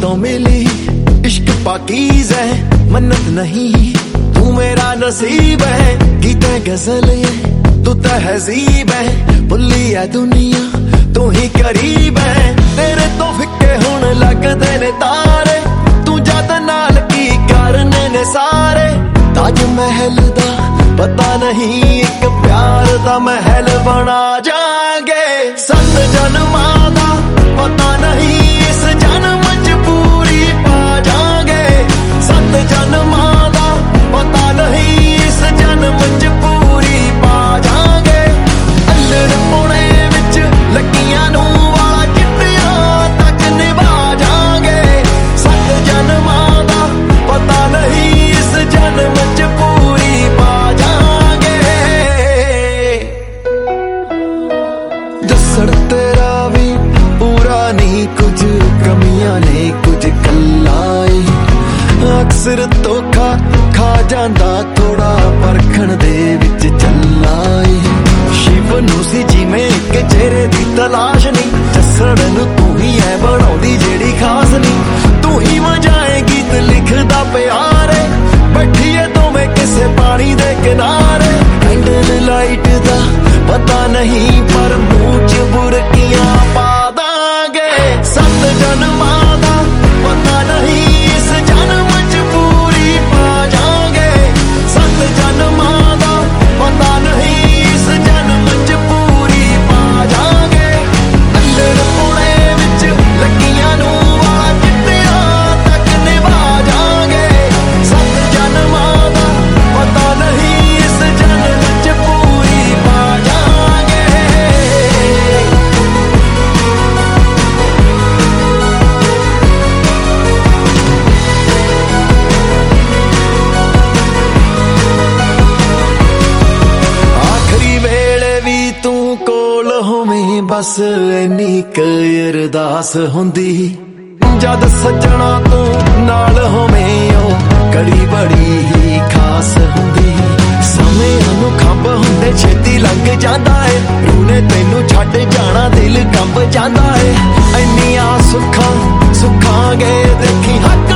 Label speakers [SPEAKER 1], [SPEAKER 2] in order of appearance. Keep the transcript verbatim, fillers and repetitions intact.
[SPEAKER 1] तो मिली इश्क पाकीज़ है, मन्नत नहीं तू मेरा नसीब है। गीत गजल ये तू तहजीब है, भुली है दुनिया तू ही करीब है। तेरे तो फिक्के होने लगदे ने तारे, तू जद नाल की करने ने सारे। ताज महल दा पता नहीं एक प्यार दा महल बना जाएंगे। सत जन्मां दा पता नहीं इस जन्म च पूरी पा जाएंगे। सत जन्मां दा पता नहीं इस जन्म च पूरी पा जाएंगे। अल्लड़ पुणे विच लगियां नूं वाला चिट्टियां तक निभा जाएंगे। सत जन्मां दा पता नहीं इस जन्म च पूरी पा जाएंगे। दसण तेरा भी पूरा नहीं, कुछ कमियां ने कुछ कल्लाई। अक्सर धोखा खा जांदा थोड़ा परखण दे विच चलाई। शिव नूं सी जिवें कि चेहरे दी तलाश नहीं, जसण नूं तू ही है बनाउंदी जेड़ी खास नहीं। तू ही वजाए गीत लिखदा प्यारे, बैठिए दोवें किसे पानी दे किनारे। कैंडल लाइट दा पता नहीं पर मुंह च बुरकियां पा दांगे। सत जन्मां दा पता नहीं इस जन्म च पूरी पा जाएंगे। सत जन्मां दा पता नहीं इस जन्म च पूरी पा जाएंगे। अल्लड़ पुणे विच लगियां नूं वाला चिट्टियां तक निभा जाएंगे। सत जन्मां दा पता नहीं इस जन्म च पूरी पा जाएंगे। आखरी वेले भी तू कोल होवें बस इन्नी क अरदास हुंदी। जद सजना तू नाल होवें ओ कड़ी बड़ी ही खास हुंदी। समय नूं खंभ हुंदे छेती लंघ जांदा है, रूने तैनू छड्ड जाना दिल कंब जांदा है। इंनियां सुखां सुखांगे देखी हक